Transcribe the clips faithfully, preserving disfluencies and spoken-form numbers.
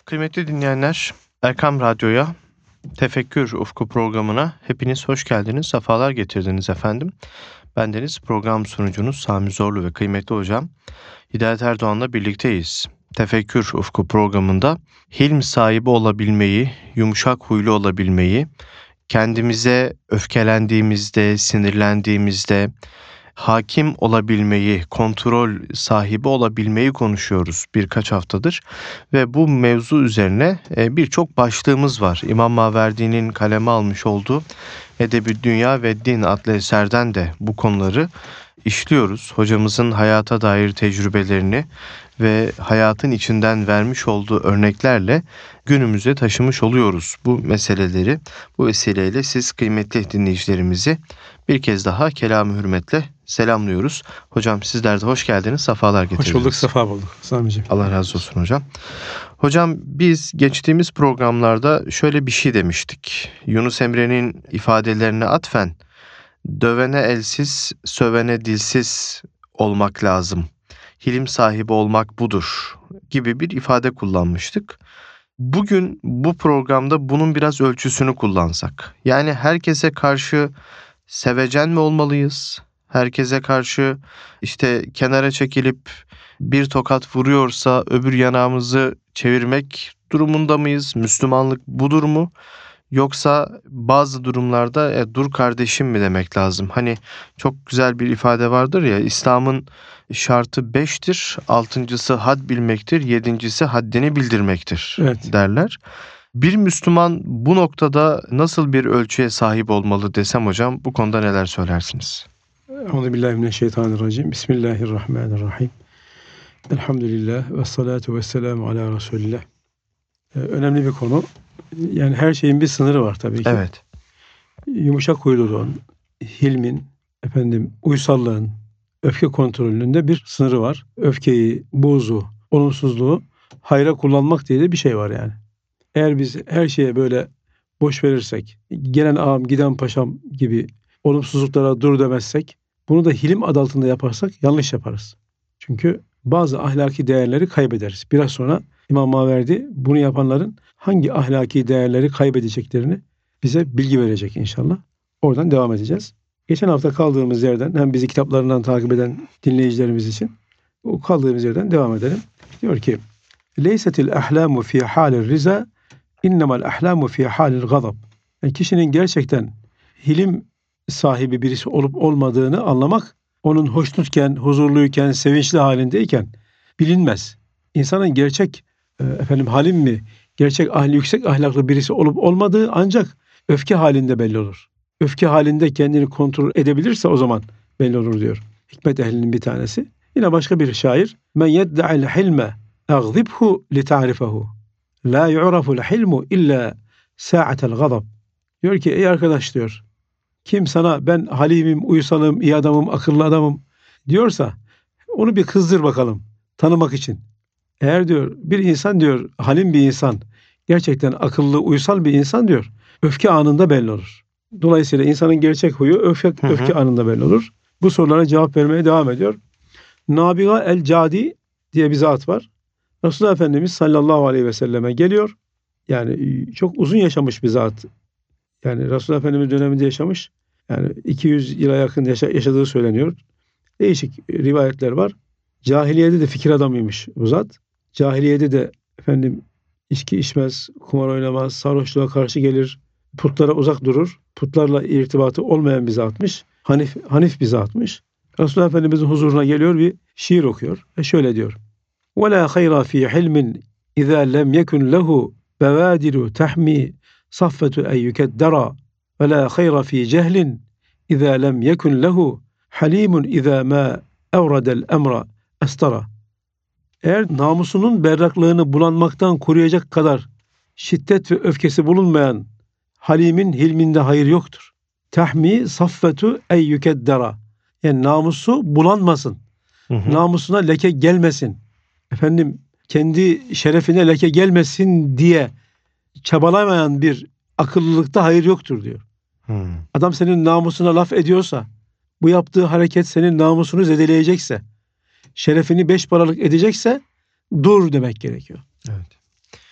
Kıymetli dinleyenler, Erkam Radyo'ya, Tefekkür Ufku programına hepiniz hoş geldiniz, sefalar getirdiniz efendim. Bendeniz program sunucunuz Sami Zorlu ve kıymetli hocam Hidayet Erdoğan'la birlikteyiz. Tefekkür Ufku programında hilm sahibi olabilmeyi, yumuşak huylu olabilmeyi, kendimize öfkelendiğimizde, sinirlendiğimizde hakim olabilmeyi, kontrol sahibi olabilmeyi konuşuyoruz birkaç haftadır. Ve bu mevzu üzerine birçok başlığımız var. İmam Maverdi'nin kaleme almış olduğu Edeb-i Dünya ve Din adlı eserden de bu konuları işliyoruz. Hocamızın hayata dair tecrübelerini ve hayatın içinden vermiş olduğu örneklerle günümüze taşımış oluyoruz bu meseleleri. Bu vesileyle siz kıymetli dinleyicilerimizi bir kez daha kelam-ı hürmetle selamlıyoruz. Hocam sizler de hoş geldiniz, sefalar getirdiniz. Hoş bulduk, sefa bulduk Sami'ciğim. Allah razı olsun hocam. Hocam biz geçtiğimiz programlarda şöyle bir şey demiştik. Yunus Emre'nin ifadelerine atfen, dövene elsiz, sövene dilsiz olmak lazım. Hilim sahibi olmak budur gibi bir ifade kullanmıştık. Bugün bu programda bunun biraz ölçüsünü kullansak. Yani herkese karşı sevecen mi olmalıyız? Herkese karşı işte kenara çekilip bir tokat vuruyorsa öbür yanağımızı çevirmek durumunda mıyız? Müslümanlık budur mu? Yoksa bazı durumlarda e, dur kardeşim mi demek lazım? Hani çok güzel bir ifade vardır ya, İslam'ın şartı beştir, altıncısı had bilmektir, yedincisi haddini bildirmektir Evet. derler. Bir Müslüman bu noktada nasıl bir ölçüye sahip olmalı desem hocam, bu konuda neler söylersiniz? Euzubillahimineşşeytanirracim. Bismillahirrahmanirrahim. Elhamdülillah ve salatu ve selamu ala Resulillah. Ee, önemli bir konu. Yani her şeyin bir sınırı var tabii ki. Evet. Yumuşak huyluluğun, hilmin, efendim uysallığın, öfke kontrolünün de bir sınırı var. Öfkeyi, buğzu, olumsuzluğu hayra kullanmak diye de bir şey var yani. Eğer biz her şeye böyle boş verirsek, gelen ağam giden paşam gibi olumsuzluklara dur demezsek, bunu da hilim adı altında yaparsak yanlış yaparız. Çünkü bazı ahlaki değerleri kaybederiz. Biraz sonra İmam Maverdi bunu yapanların hangi ahlaki değerleri kaybedeceklerini bize bilgi verecek inşallah. Oradan devam edeceğiz. Geçen hafta kaldığımız yerden, hem bizi kitaplarından takip eden dinleyicilerimiz için o kaldığımız yerden devam edelim. Diyor ki: "Leysetil ahlamu fi halir riza, innemel ahlamu fi halil gazab." Yani kişinin gerçekten hilim sahibi birisi olup olmadığını anlamak, onun hoşnutken, huzurluyken, sevinçli halindeyken bilinmez. İnsanın gerçek e, efendim halim mi, gerçek ahli, yüksek ahlaklı birisi olup olmadığı ancak öfke halinde belli olur. Öfke halinde kendini kontrol edebilirse o zaman belli olur diyor. Hikmet ehlinin bir tanesi. Yine başka bir şair: "Men yedda'il hilme agzibhu li ta'rifahu. La yu'raful hilmu illa sa'atel gazab." Diyor ki ey arkadaş diyor, kim sana ben halimim, uysalım, iyi adamım, akıllı adamım diyorsa onu bir kızdır bakalım tanımak için. Eğer diyor bir insan diyor halim bir insan, gerçekten akıllı, uysal bir insan diyor, öfke anında belli olur. Dolayısıyla insanın gerçek huyu öfke, Hı hı. öfke anında belli olur. Bu sorulara cevap vermeye devam ediyor. Nabiga el-Cadi diye bir zat var. Resulullah Efendimiz sallallahu aleyhi ve selleme geliyor. Yani çok uzun yaşamış bir zat. Yani Resulullah Efendimiz döneminde yaşamış. Yani iki yüz yıla yakın yaşa, yaşadığı söyleniyor. Değişik rivayetler var. Cahiliyede de fikir adamıymış bu zat. Cahiliyede de efendim içki içmez, kumar oynamaz, sarhoşluğa karşı gelir, putlara uzak durur. Putlarla irtibatı olmayan bir zatmış. Hanif, hanif bir zatmış. Resulullah Efendimizin huzuruna geliyor, bir şiir okuyor. Ve şöyle diyor: وَلَا خَيْرَ ف۪ي حِلْمٍ اِذَا لَمْ يَكُنْ لَهُ بَوَادِرُ تَحْمِي صَفَّةُ اَنْ يُكَدَّرَى وَلَا خَيْرَ ف۪ي جَهْلٍ اِذَا لَمْ يَكُنْ لَهُ حَل۪يمٌ اِذَا مَا اَوْرَدَ الْاَمْرَ اَسْتَرَى. Eğer namusunun berraklığını bulanmaktan koruyacak kadar şiddet ve öfkesi bulunmayan halimin hilminde hayır yoktur. Tahmi saffetu ey yükeddera. Yani namusu bulanmasın. Hı hı. Namusuna leke gelmesin. Efendim kendi şerefine leke gelmesin diye çabalamayan bir akıllılıkta hayır yoktur diyor. Hı. Adam senin namusuna laf ediyorsa, bu yaptığı hareket senin namusunu zedeleyecekse, şerefini beş paralık edecekse dur demek gerekiyor. Evet.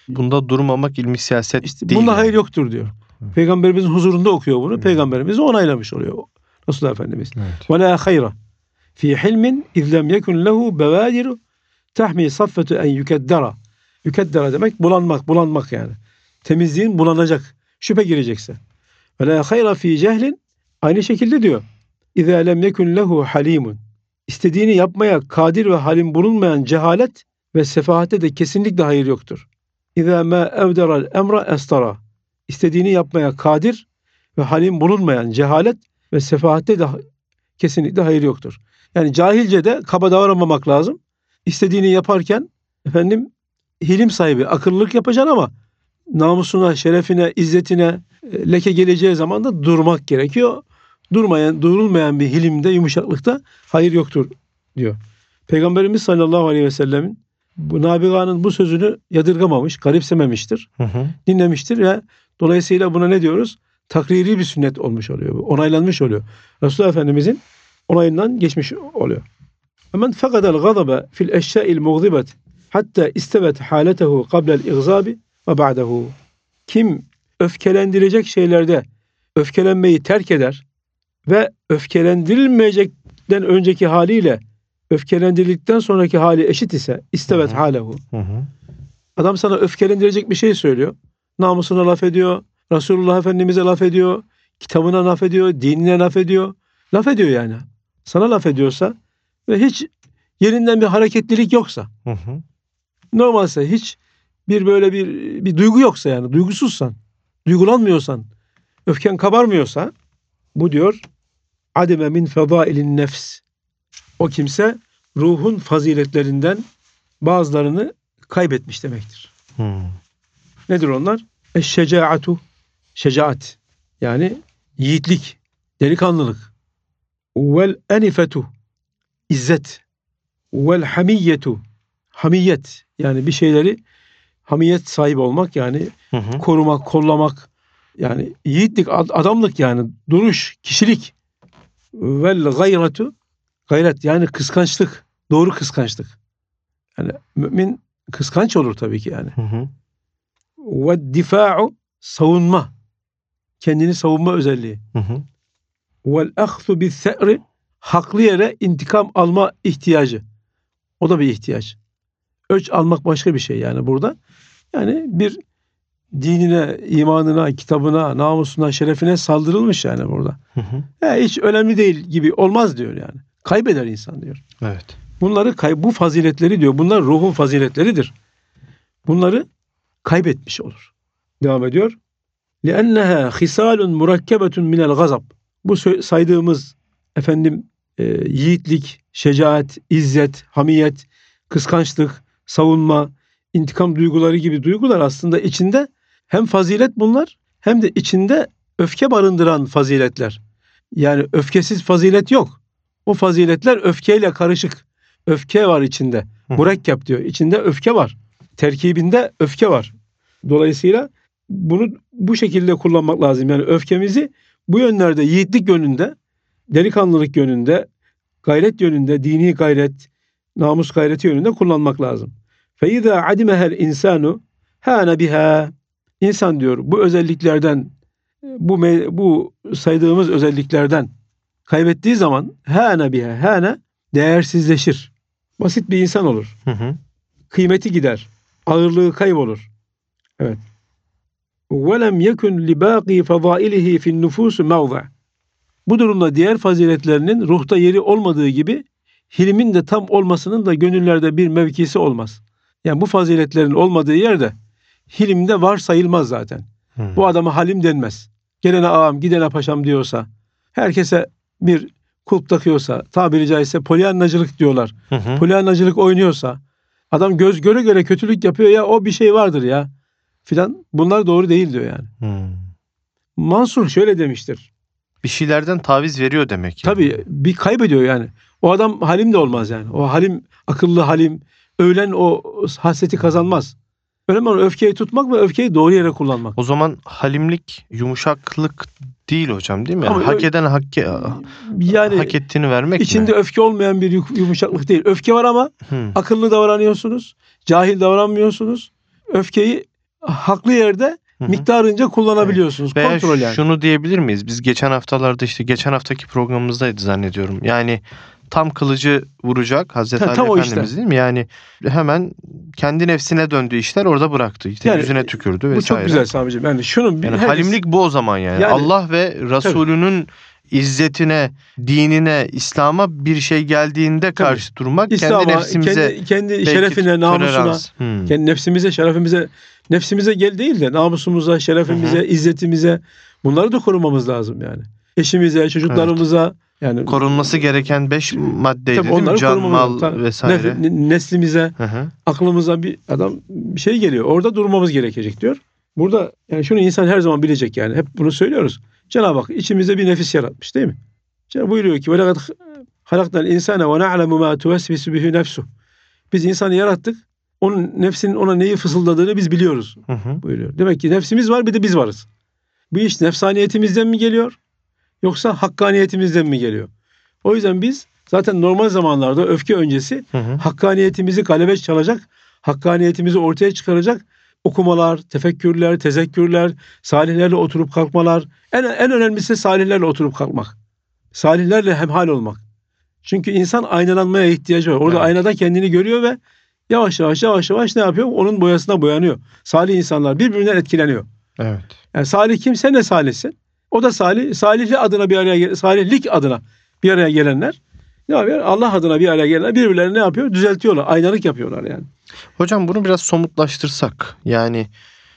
Bunda durmamak ilmi siyaset İşte değil. bunda yani. hayır yoktur diyor. Peygamberimizin huzurunda okuyor bunu. Hı. Peygamberimiz de onaylamış oluyor. Resulullah Efendimiz. Evet. Ve la hayra fi hilmin iz lem yekun lehu bevadiru tahmi saffetu en yukeddera. Yukeddera demek bulanmak, bulanmak yani. Temizliğin bulanacak. Şüphe girecekse. Ve la hayra fi cehlin aynı şekilde diyor. İzâ lem yekun lehu halimun. İstediğini yapmaya kadir ve halim bulunmayan cehalet ve sefahate de kesinlikle hayır yoktur. İzâ mâ evderal emra estara. İstediğini yapmaya kadir ve halim bulunmayan cehalet ve sefahate de kesinlikle hayır yoktur. Yani cahilce de kaba davranmamak lazım. İstediğini yaparken efendim hilim sahibi, akıllılık yapacaksın ama namusuna, şerefine, izzetine leke geleceği zaman da durmak gerekiyor. Durmayan, durulmayan bir hilimde, yumuşaklıkta hayır yoktur diyor. Peygamberimiz sallallahu aleyhi ve sellemin bu Nabiga'nın bu sözünü yadırgamamış, garipsememiştir. Hı hı. Dinlemiştir ve dolayısıyla buna ne diyoruz? Takriri bir sünnet olmuş oluyor. Onaylanmış oluyor. Resulullah Efendimizin onayından geçmiş oluyor. Men fekadel gadabe fil eşya'il muğzibet hatta istevet haletehu qablel igzabi ve ba'dehu. Kim öfkelendirecek şeylerde öfkelenmeyi terk eder ve öfkelendirilmeyecekten önceki haliyle öfkelendirildikten sonraki hali eşit ise istevet Hı hı. halehu. Hı hı. Adam sana öfkelendirecek bir şey söylüyor. Namusuna laf ediyor. Resulullah Efendimiz'e laf ediyor. Kitabına laf ediyor. Dinine laf ediyor. Laf ediyor yani. Sana laf ediyorsa ve hiç yerinden bir hareketlilik yoksa, Hı hı. normalse hiç bir böyle bir bir duygu yoksa yani duygusuzsan, duygulanmıyorsan, öfken kabarmıyorsa bu diyor ademe min fedailin nefs. O kimse ruhun faziletlerinden bazılarını kaybetmiş demektir. Hı. Nedir onlar? Eşşecaatu, şecaat yani yiğitlik, delikanlılık. Vel enifetu, izzet. Vel hamiyetu, hamiyet yani bir şeyleri hamiyet sahibi olmak yani Hı hı. korumak, kollamak yani yiğitlik, adamlık yani duruş, kişilik. Vel gayratu, gayret yani kıskançlık, doğru kıskançlık. Yani mümin kıskanç olur tabii ki yani. Hı hı. Ve difa'u, savunma. Kendini savunma özelliği. Hı hı. Vel ahzu bis se'ri, haklı yere intikam alma ihtiyacı. O da bir ihtiyaç. Öç almak başka bir şey yani burada. Yani bir dinine, imanına, kitabına, namusuna, şerefine saldırılmış yani burada. Hı hı. He, hiç önemli değil gibi olmaz diyor yani. Kaybeder insan diyor. Evet. Bunları kay bu faziletleri diyor. Bunlar ruhun faziletleridir. Bunları kaybetmiş olur. Devam ediyor. لِأَنَّهَا خِسَالٌ مُرَكَّبَةٌ مِنَ الْغَزَبِ. Bu saydığımız efendim e, yiğitlik, şecaat, izzet, hamiyet, kıskançlık, savunma, intikam duyguları gibi duygular aslında içinde hem fazilet bunlar hem de içinde öfke barındıran faziletler. Yani öfkesiz fazilet yok. O faziletler öfkeyle karışık. Öfke var içinde. Mürekkep diyor. İçinde öfke var. Terkibinde öfke var. Dolayısıyla bunu bu şekilde kullanmak lazım. Yani öfkemizi bu yönlerde yiğitlik yönünde, delikanlılık yönünde, gayret yönünde, dini gayret, namus gayreti yönünde kullanmak lazım. فَاِذَا عَدِمَهَا الْاِنْسَانُ هَانَ بِهَا. İnsan diyor bu özelliklerden, bu bu saydığımız özelliklerden kaybettiği zaman hâne biha, hâne değersizleşir. Basit bir insan olur. Hı hı. Kıymeti gider. Ağırlığı kaybolur. Evet. وَلَمْ يَكُنْ لِبَاقِي فَضَائِلِهِ فِي النُّفُوسِ مَوْضَعٍ. Bu durumda diğer faziletlerinin ruhta yeri olmadığı gibi hilmin de tam olmasının da gönüllerde bir mevkisi olmaz. Yani bu faziletlerin olmadığı yerde hilimde var sayılmaz zaten. Hı. Bu adama halim denmez. Gelene ağam, gidene paşam diyorsa, herkese bir kulp takıyorsa, tabiri caizse polyanacılık diyorlar. Hı hı. Polyanacılık oynuyorsa, adam göz göre göre kötülük yapıyor ya o bir şey vardır ya filan. Bunlar doğru değil diyor yani. Hı. Mansur şöyle demiştir. Bir şeylerden taviz veriyor demek yani. Tabii bir kaybediyor yani. O adam halim de olmaz yani. O halim, akıllı halim, öğlen o hasreti kazanmaz. Önemli olan öfkeyi tutmak ve öfkeyi doğru yere kullanmak. O zaman halimlik, yumuşaklık değil hocam değil mi? Yani Ama hak ö- eden hak, Yani hak ettiğini vermek içinde mi? öfke olmayan bir yumuşaklık değil. Öfke var ama Hı. akıllı davranıyorsunuz. Cahil davranmıyorsunuz. Öfkeyi haklı yerde Hı hı. miktarınca kullanabiliyorsunuz. Veya Kontrol yani. şunu diyebilir miyiz? Biz geçen haftalarda işte geçen haftaki programımızdaydı zannediyorum. Yani tam kılıcı vuracak Hazreti Ta- Ali tam o Efendimiz işte. değil mi? Yani hemen kendi nefsine döndüğü işler orada bıraktı. İşte Yani yüzüne tükürdü bu çok vesaire. güzel Sami'ciğim. Yani şunun bir Yani herkes- halimlik bu o zaman yani. Yani- Allah ve Resulünün izzetine, dinine, İslam'a bir şey geldiğinde karşı durmak, kendi İslam'a, nefsimize kendi, kendi belki şerefine, namusuna, tolerans. Hmm. kendi nefsimize, şerefimize, nefsimize gel değil de namusumuza, şerefimize, Hı hı. izzetimize bunları da korumamız lazım yani. Eşimize, çocuklarımıza yani Korunması gereken beş maddeydi tabii değil mi? onları Can, korumamız mal lazım. vesaire. Nef- neslimize, Hı hı. aklımıza bir adam bir şey geliyor. Orada durmamız gerekecek diyor. Burada yani şunu insan her zaman bilecek yani. Hep bunu söylüyoruz. Cenab-ı Hak içimizde bir nefis yaratmış değil mi? Cenab-ı buyuruyor ki وَلَقَدْ خَلَقْنَا الْاِنْسَانَ وَنَعْلَمُ مَا تُوَسْوِسُ بِهِ نَفْسُهُ. Biz insanı yarattık. Onun nefsinin ona neyi fısıldadığını biz biliyoruz Hı hı. buyuruyor. Demek ki nefsimiz var bir de biz varız. Bu iş nefsaniyetimizden mi geliyor? Yoksa hakkaniyetimizden mi geliyor? O yüzden biz zaten normal zamanlarda öfke öncesi Hı hı. hakkaniyetimizi galebe çalacak, hakkaniyetimizi ortaya çıkaracak okumalar, tefekkürler, tezekkürler, salihlerle oturup kalkmalar. En, en önemlisi salihlerle oturup kalkmak. Salihlerle hemhal olmak. Çünkü insan aynalanmaya ihtiyacı var. Orada Evet. aynada kendini görüyor ve yavaş yavaş yavaş yavaş ne yapıyor? Onun boyasına boyanıyor. Salih insanlar birbirinden etkileniyor. Evet. Yani salih kim? Sen de salihsin. O da salih. Salihli adına bir araya gel- salihlik adına bir araya gelenler ne yapıyor? Allah adına bir araya gelenler birbirlerini ne yapıyor? Düzeltiyorlar. Aynalık yapıyorlar yani. Hocam bunu biraz somutlaştırsak. Yani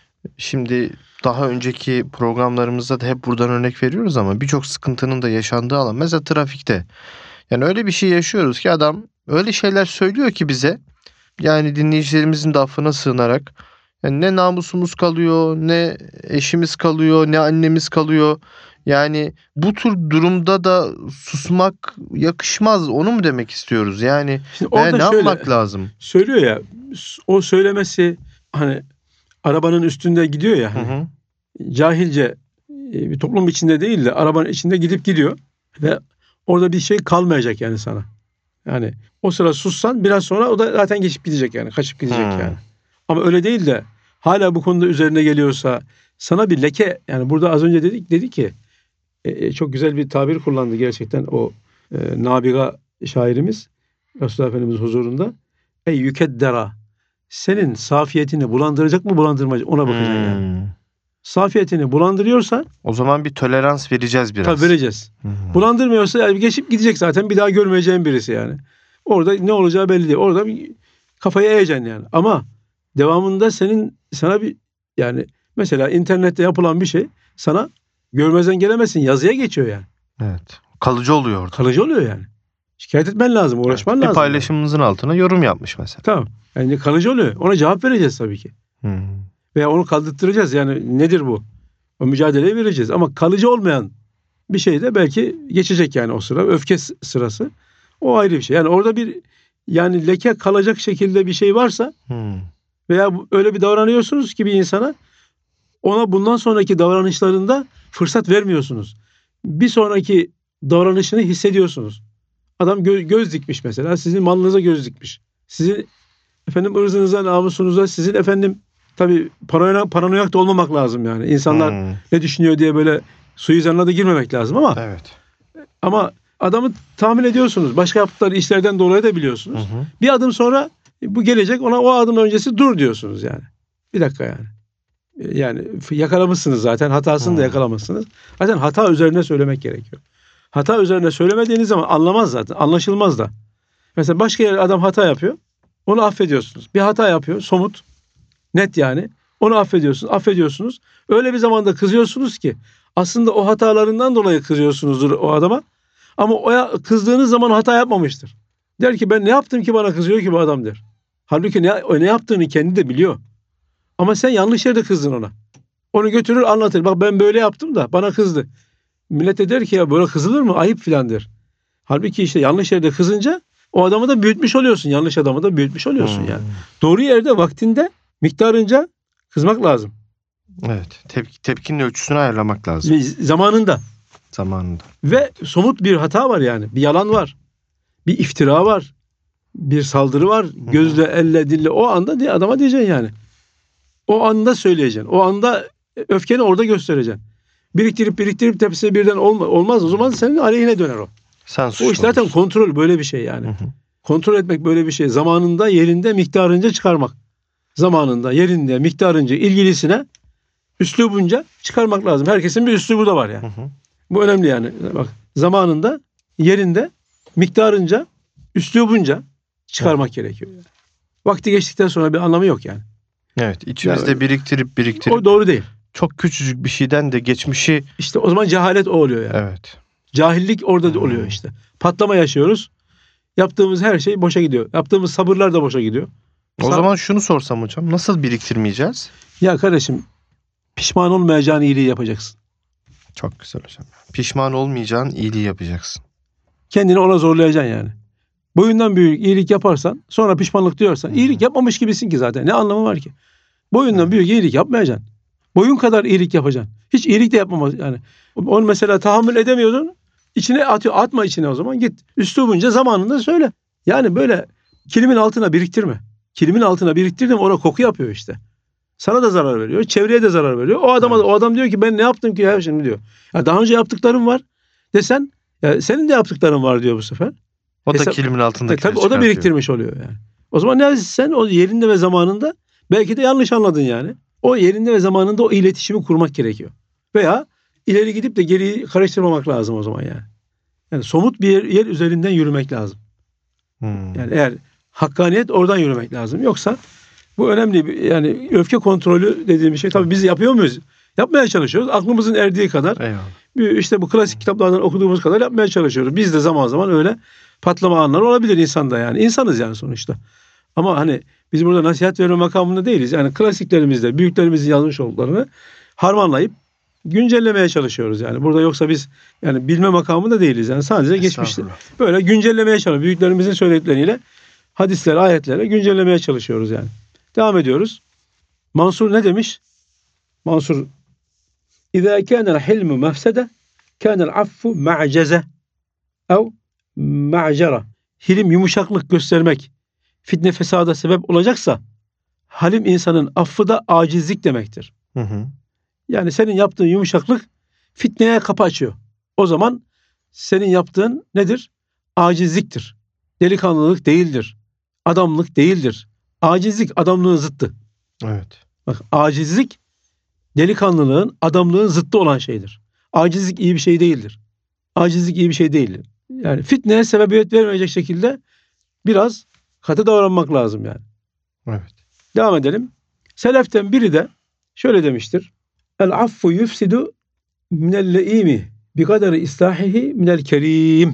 şimdi daha önceki programlarımızda da hep buradan örnek veriyoruz ama birçok sıkıntının da yaşandığı alan. Mesela trafikte. Yani öyle bir şey yaşıyoruz ki adam öyle şeyler söylüyor ki bize. Yani dinleyicilerimizin de affına sığınarak. Yani ne namusumuz kalıyor, ne eşimiz kalıyor, ne annemiz kalıyor. Yani bu tür durumda da susmak yakışmaz. Onu mu demek istiyoruz? Yani Şimdi veya orada ne şöyle yapmak lazım? söylüyor ya o söylemesi hani arabanın üstünde gidiyor ya Hı hani hı. cahilce e, bir toplum içinde değil de arabanın içinde gidip gidiyor ve orada bir şey kalmayacak yani sana. Yani o sıra sussan biraz sonra o da zaten geçip gidecek yani kaçıp gidecek Hmm. yani. Ama öyle değil de hala bu konuda üzerine geliyorsa sana bir leke yani burada az önce dedik dedi ki e, çok güzel bir tabir kullandı gerçekten o e, Nabiga şairimiz Resulullah Efendimiz huzurunda. Ey yükeddera senin safiyetini bulandıracak mı bulandırmayacak ona bakacaksın yani. Hmm. Safiyetini bulandırıyorsa O zaman bir tolerans vereceğiz biraz. tabii vereceğiz. Hı hı. Bulandırmıyorsa yani geçip gidecek zaten bir daha görmeyeceğin birisi yani. Orada ne olacağı belli değil. Orada bir kafayı eğeceksin yani. Ama devamında senin sana bir yani mesela internette yapılan bir şey sana görmezden gelemezsin. Yazıya geçiyor yani. Evet. Kalıcı oluyor orada. Kalıcı oluyor yani. Şikayet etmen lazım, uğraşman Evet. lazım. Bir paylaşımımızın altına yorum yapmış mesela. Tamam. Yani kalıcı oluyor. Ona cevap vereceğiz tabii ki. Hı. Veya onu kaldırtıracağız. Yani nedir bu? O mücadeleyi vereceğiz. Ama kalıcı olmayan bir şey de belki geçecek yani o sıra. Öfke s- sırası. O ayrı bir şey. Yani orada bir yani leke kalacak şekilde bir şey varsa Hı. veya bu- öyle bir davranıyorsunuz ki bir insana ona bundan sonraki davranışlarında fırsat vermiyorsunuz. Bir sonraki davranışını hissediyorsunuz. Adam gö- göz dikmiş mesela. Sizin malınıza göz dikmiş. Sizin efendim ırzınıza, namusunuza, sizin efendim tabii paranoyak, paranoyak da olmamak lazım yani. İnsanlar Hı. ne düşünüyor diye böyle suizanına da girmemek lazım ama Evet. ama adamı tahmin ediyorsunuz. Başka yaptıkları işlerden dolayı da Hı biliyorsunuz. hı. Bir adım sonra bu gelecek ona o adım öncesi dur diyorsunuz yani. Bir dakika yani. Yani yakalamışsınız zaten. Hatasını da Hmm. yakalamışsınız. Zaten hata üzerine söylemek gerekiyor. Hata üzerine söylemediğiniz zaman anlamaz zaten. Anlaşılmaz da. Mesela başka yerde adam hata yapıyor. Onu affediyorsunuz. Bir hata yapıyor. Somut. Net yani. Onu affediyorsunuz. Affediyorsunuz. Öyle bir zamanda kızıyorsunuz ki aslında o hatalarından dolayı kızıyorsunuzdur o adama. Ama o kızdığınız zaman hata yapmamıştır. Der ki ben ne yaptım ki bana kızıyor ki bu adam der. Halbuki ne, ne yaptığını kendi de biliyor. Ama sen yanlış yerde kızdın ona. Onu götürür anlatır. Bak ben böyle yaptım da bana kızdı. Millet de der ki ya böyle kızılır mı? Ayıp filan der. Halbuki işte yanlış yerde kızınca o adamı da büyütmüş oluyorsun. Yanlış adamı da büyütmüş oluyorsun Hmm. yani. Doğru yerde vaktinde miktarınca kızmak lazım. Evet. Tep- tepkinin ölçüsünü ayarlamak lazım. Ve zamanında. Zamanında. Ve somut bir hata var yani. Bir yalan var. Bir iftira var. Bir saldırı var. Gözle, elle, dille o anda diye adama diyeceksin yani. O anda söyleyeceksin. O anda öfkeni orada göstereceksin. Biriktirip biriktirip tepsine birden olma, olmaz. O zaman senin aleyhine döner o. Sen O iş zaten kontrol böyle bir şey yani. Hı hı. Kontrol etmek böyle bir şey. Zamanında, yerinde, miktarınca çıkarmak. Zamanında, yerinde, miktarınca, ilgilisine, üslubunca çıkarmak lazım. Herkesin bir üslubu da var yani. Hı hı. Bu önemli yani. Bak, zamanında, yerinde, miktarınca, üslubunca çıkarmak gerekiyor. Yani. Vakti geçtikten sonra bir anlamı yok yani. Evet, içimizde Yani, biriktirip biriktirip o doğru değil. çok küçücük bir şeyden de geçmişi. İşte o zaman cehalet o oluyor yani. Evet. Cahillik orada Hmm. oluyor işte. Patlama yaşıyoruz. Yaptığımız her şey boşa gidiyor. Yaptığımız sabırlar da boşa gidiyor. O Sa- zaman şunu sorsam hocam, nasıl biriktirmeyeceğiz? Ya kardeşim, pişman olmayacağın iyiliği yapacaksın. Çok güzel hocam. Pişman olmayacağın iyiliği yapacaksın. Kendini ona zorlayacaksın yani. Boyundan büyük iyilik yaparsan, sonra pişmanlık duyarsan, iyilik yapmamış gibisin ki zaten. Ne anlamı var ki? Boyundan Evet. büyük iyilik yapmayacaksın. Boyun kadar iyilik yapacaksın. Hiç iyilik de yapmamaz yani. Onu mesela tahammül edemiyordun. İçine atıyor. Atma içine o zaman. Git. Üslubunca zamanında söyle. Yani böyle kilimin altına biriktirme. Kilimin altına biriktirdim, orada koku yapıyor işte. Sana da zarar veriyor. Çevreye de zarar veriyor. O adama Evet. da, o adam diyor ki ben ne yaptım ki ya şimdi diyor. Ya daha önce yaptıklarım var desen, ya senin de yaptıkların var diyor bu sefer. O da Hesap- kilimin E, altındaki tabii o da biriktirmiş oluyor yani. O zaman ne sen o yerinde ve zamanında belki de yanlış anladın yani. O yerinde ve zamanında o iletişimi kurmak gerekiyor. Veya ileri gidip de geriyi karıştırmamak lazım o zaman yani. Yani somut bir yer, yer üzerinden yürümek lazım. Hmm. Yani eğer hakkaniyet, oradan yürümek lazım. Yoksa bu önemli bir, yani öfke kontrolü dediğim bir şey. Tabii biz yapıyor muyuz? Yapmaya çalışıyoruz. Aklımızın erdiği kadar. Eyvallah. Bir, işte bu klasik kitaplardan okuduğumuz kadar yapmaya çalışıyoruz. Biz de zaman zaman öyle patlama anları olabilir insanda yani. İnsanız yani sonuçta. Ama hani biz burada nasihat verme makamında değiliz. Yani klasiklerimizde büyüklerimizin yazmış olduklarını harmanlayıp güncellemeye çalışıyoruz yani. Burada yoksa biz yani bilme makamında değiliz. Yani sadece geçmişte Estağfurullah. böyle güncellemeye çalışıyoruz. Büyüklerimizin söyledikleriyle hadisler, ayetlerle güncellemeye çalışıyoruz yani. Devam ediyoruz. Mansur ne demiş? Mansur İzâ kânel hilmu mefsede kânel affu ma'ceze ev ma'cera. Hilim yumuşaklık göstermek fitne fesada sebep olacaksa halim insanın affı da acizlik demektir. Hı hı. Yani senin yaptığın yumuşaklık fitneye kapı açıyor. O zaman senin yaptığın nedir? Acizliktir. Delikanlılık değildir. Adamlık değildir. Acizlik adamlığın zıttı. Evet. Bak, acizlik delikanlılığın, adamlığın zıttı olan şeydir. Acizlik iyi bir şey değildir. Acizlik iyi bir şey değildir. Yani fitneye sebebiyet vermeyecek şekilde biraz katı davranmak lazım yani. Evet. Devam edelim. Seleften biri de şöyle demiştir. El affu yufsidu minel le'imi bi kadari islahihi minel kerim.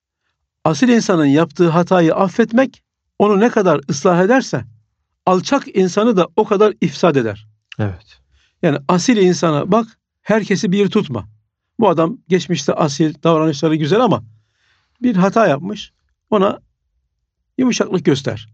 Asil insanın yaptığı hatayı affetmek onu ne kadar ıslah ederse alçak insanı da o kadar ifsad eder. Evet. Yani asil insana bak, herkesi bir tutma. Bu adam geçmişte asil, davranışları güzel ama bir hata yapmış. Ona yumuşaklık göster.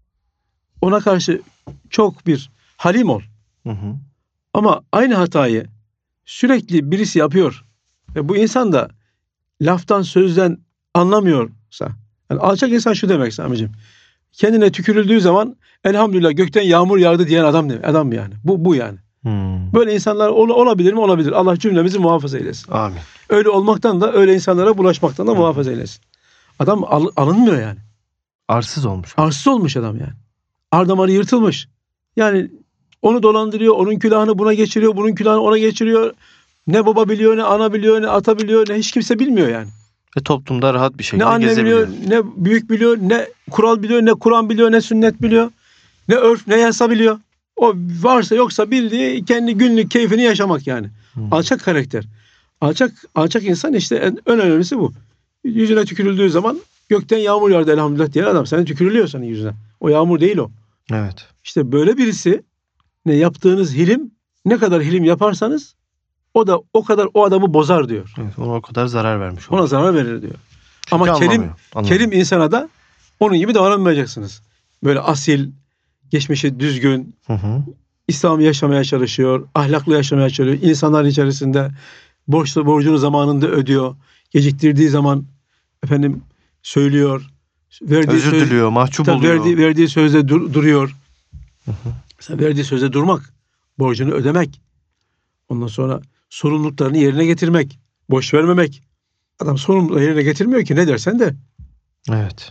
Ona karşı çok bir halim ol. Hı hı. Ama aynı hatayı sürekli birisi yapıyor ve bu insan da laftan sözden anlamıyorsa, yani alçak insan şu demek Sami'cim, kendine tükürüldüğü zaman elhamdülillah gökten yağmur yağdı diyen adam adam yani. Bu bu yani. Hmm. Böyle insanlar ol, olabilir mi? Olabilir. Allah cümlemizi muhafaza eylesin. Amin. Öyle olmaktan da, öyle insanlara bulaşmaktan da Hı. muhafaza eylesin. Adam al, alınmıyor yani. Arsız olmuş. Arsız olmuş adam yani. Ardamarı yırtılmış. Yani onu dolandırıyor, onun külahını buna geçiriyor, bunun külahını ona geçiriyor. Ne baba biliyor, ne ana biliyor, ne ata biliyor, ne hiç kimse bilmiyor yani. Ve toplumda rahat bir şekilde Ne anne gezebiliyor. biliyor, ne büyük biliyor, ne kural biliyor, ne Kur'an biliyor, ne sünnet biliyor, ne örf, ne yasa biliyor. O varsa yoksa bildiği kendi günlük keyfini yaşamak yani. Hmm. Alçak karakter. Alçak alçak insan işte en, en önemlisi bu. Yüzüne tükürüldüğü zaman gökten yağmur yağdı elhamdülillah diyen adam. Senin tükürülüyor senin yüzüne. O yağmur değil o. Evet. İşte böyle birisi, ne yaptığınız hilim, ne kadar hilim yaparsanız o da o kadar o adamı bozar diyor. Evet. Ona o kadar zarar vermiş olur. Ona zarar verir diyor. Çünkü Ama kerim anlamıyor, anlamıyor. kerim insana da onun gibi davranmayacaksınız. Böyle asil, geçmişi düzgün, Hı hı. İslam'ı yaşamaya çalışıyor, ahlaklı yaşamaya çalışıyor. İnsanların içerisinde borçlu borcunu zamanında ödüyor. Geciktirdiği zaman efendim söylüyor. Verdiği Özür söz, diliyor, mahcup tabii oluyor. verdiği, verdiği sözde dur- duruyor. Hı hı. Mesela verdiği sözde durmak borcunu ödemek. Ondan sonra sorumluluklarını yerine getirmek. Boş vermemek. Adam sorumluluklarını yerine getirmiyor ki ne dersen de. Evet.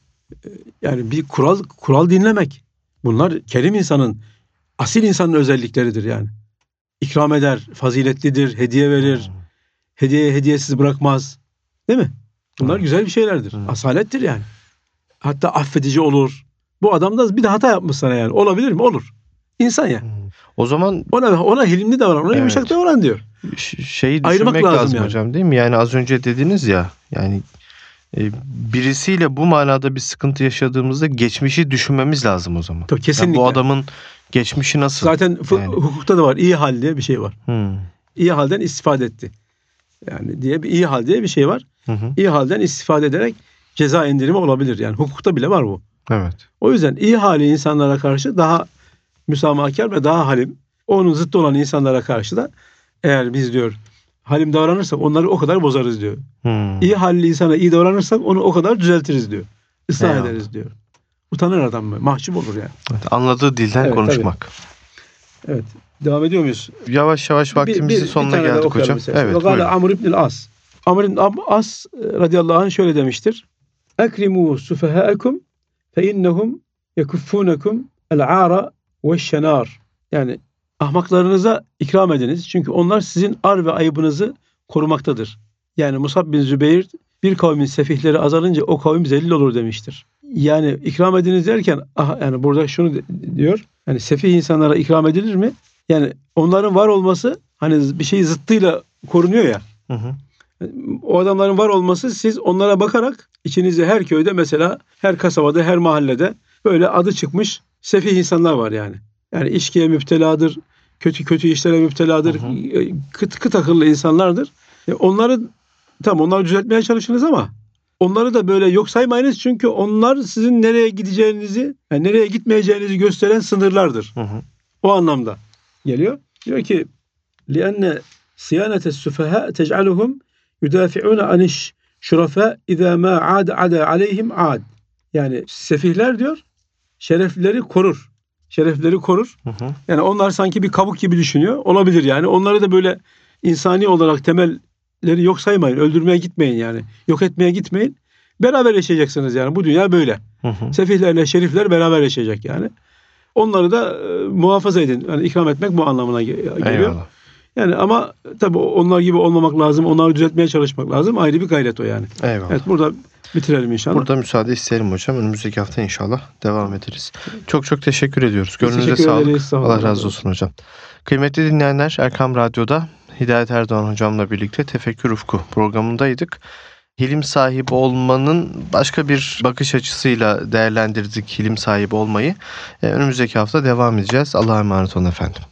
Yani bir kural kural dinlemek. Bunlar kerim insanın, asil insanın özellikleridir yani. İkram eder, faziletlidir, hediye verir. Hmm. Hediye hediyesiz bırakmaz. Değil mi? Bunlar Evet. güzel bir şeylerdir. Evet. Asalettir yani. Hatta affedici olur. Bu adam da bir de hata yapmış sana yani. Olabilir mi? Olur. İnsan ya. Hmm. O zaman Ona ona hilimli davran, ona Evet. yumuşak davran diyor. ş- şeyi Ayırmak düşünmek lazım lazım yani. hocam, değil mi? Yani az önce dediniz ya, yani e, birisiyle bu manada bir sıkıntı yaşadığımızda geçmişi düşünmemiz lazım o zaman. Tabii Yani kesinlikle. bu adamın geçmişi nasıl? Zaten fı- Yani. hukukta da var. İyi hal diye bir şey var. Hmm. İyi halden istifade etti. Yani diye bir iyi hal diye bir şey var. Hı hı. İyi halden istifade ederek ceza indirimi olabilir. Yani hukukta bile var bu. Evet. O yüzden iyi hali insanlara karşı daha müsamahakar ve daha halim. Onun zıttı olan insanlara karşı da eğer biz diyor halim davranırsak onları o kadar bozarız diyor. Hmm. İyi halli insana iyi davranırsak onu o kadar düzeltiriz diyor. Islah Eyvallah. ederiz diyor. Utanır adam mı? Mahcup olur yani. Evet, anladığı dilden Evet, konuşmak. Evet. Devam ediyor muyuz? Yavaş yavaş vaktimizin sonuna tane daha geldik okuyalım hocam. istersen. Evet, Ve Gâle buyurun. Amr ibn As. Amr ibn As radıyallahu anh şöyle demiştir. Ekrimu sufehâekum fe innehum yekuffunekum el-âra ve'ş-şenâr. Yani ahmaklarınıza ikram ediniz. Çünkü onlar sizin ar ve ayıbınızı korumaktadır. Yani Musab bin Zübeyir bir kavmin sefihleri azalınca o kavim zelil olur demiştir. Yani ikram ediniz derken ah, yani burada şunu diyor. Yani sefih insanlara ikram edilir mi? Yani onların var olması hani bir şeyi zıttıyla korunuyor ya. Hı hı. O adamların var olması siz onlara bakarak içinizde her köyde mesela her kasabada her mahallede böyle adı çıkmış sefih insanlar var yani. Yani içkiye müpteladır, kötü kötü işlere müpteladır, Hı hı. kıt kıt akıllı insanlardır. E onları tam onları düzeltmeye çalışınız ama onları da böyle yok saymayınız çünkü onlar sizin nereye gideceğinizi, yani nereye gitmeyeceğinizi gösteren sınırlardır. Hı hı. O anlamda geliyor. Diyor ki لِأَنَّ صِيَانَةَ السُّفَهَاء تَجْعَلُهُمْ يُدَافِعُونَ عَنِ الشُّرَفَاءِ اِذَا مَا عَادَ عَدَى عَلَيْهِمْ عَادٍ. Yani sefihler diyor şerefleri korur. Şerefleri korur. Hı hı. Yani onlar sanki bir kabuk gibi düşünüyor. Olabilir yani. Onları da böyle insani olarak temelleri yok saymayın. Öldürmeye gitmeyin yani. Yok etmeye gitmeyin. Beraber yaşayacaksınız yani. Bu dünya böyle. Hı hı. Sefihlerle şerifler beraber yaşayacak yani. Onları da e, muhafaza edin. Yani ikram etmek bu anlamına ge- geliyor. Eyvallah. Yani ama tabii onlar gibi olmamak lazım. Onları düzeltmeye çalışmak lazım. Ayrı bir gayret o yani. Eyvallah. Evet, burada bitirelim inşallah. Burada müsaade isterim hocam. Önümüzdeki hafta inşallah devam ederiz. Çok çok teşekkür ediyoruz. Gönlünüze teşekkür sağlık. ederiz. Sağ olun. Allah razı olsun hocam. Kıymetli dinleyenler, Erkam Radyo'da Hidayet Erdoğan hocamla birlikte Tefekkür Ufku programındaydık. Hilim sahibi olmanın başka bir bakış açısıyla değerlendirdik hilim sahibi olmayı. Ee, önümüzdeki hafta devam edeceğiz. Allah'a emanet olun efendim.